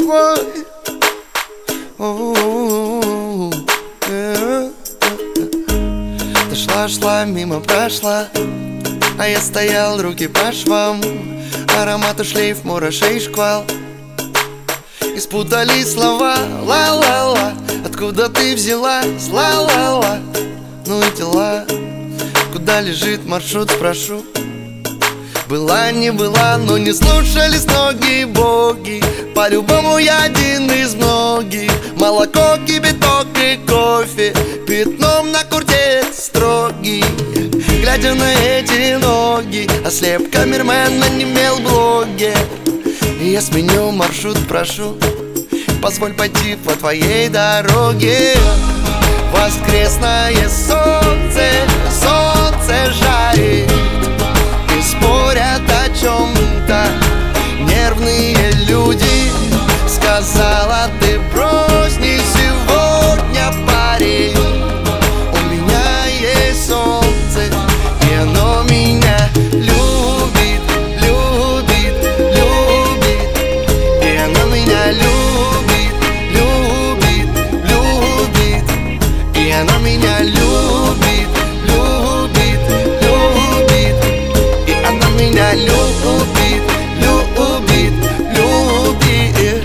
твой. Ты шла, мимо прошла, а я стоял, руки по швам. Аромат и шлейф, мурашей шквал. И спутались слова, ла-ла-ла. Откуда ты взялась, ла-ла-ла. Ну и тела, куда лежит маршрут, спрошу. Была, не была, но не слушались ноги боги. По-любому я один из многих. Молоко, кипяток и кофе пятном на курте строгий. Глядя на эти ноги, ослеп камермен, онемел блоге. Я сменю маршрут, прошу, позволь пойти по твоей дороге. Воскресное солнце, солнце жарит, и спорят о чем-то нервные люди. Сказала, ты брось не сегодня, парень. У меня есть солнце, и оно меня любит, любит, любит. И оно меня любит, любит, любит. И оно меня любит, любит, любит. И оно меня любит, любит, любит.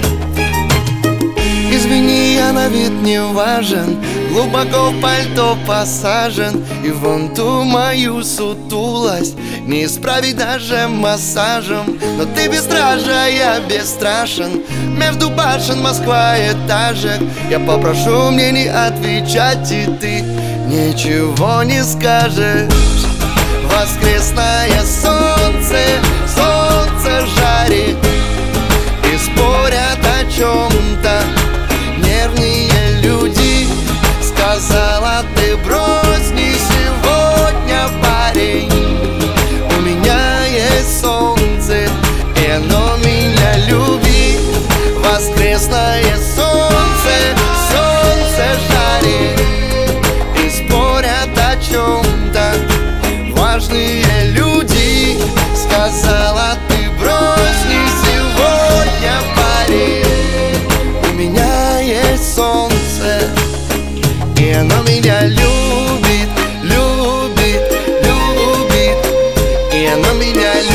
Извини, я на вид не важен, глубоко в пальто посажен. И вон ту мою сутулость не исправить даже массажем. Но ты бесстрашна, я бесстрашен. Между башен Москва этажек. Я попрошу мне не отвечать, и ты ничего не скажешь. Воскресное солнце, солнце жарит, и спорят о чем-то нервные люди. Сказала, ты брось не сегодня, парень. У меня есть солнце, и оно меня любит. Воскресное солнце, солнце жарит, и спорят о чем-то важные люди. Сказала, ты брось не сегодня, парень. У меня есть солнце, и оно меня любит, любит, любит. И оно меня любит.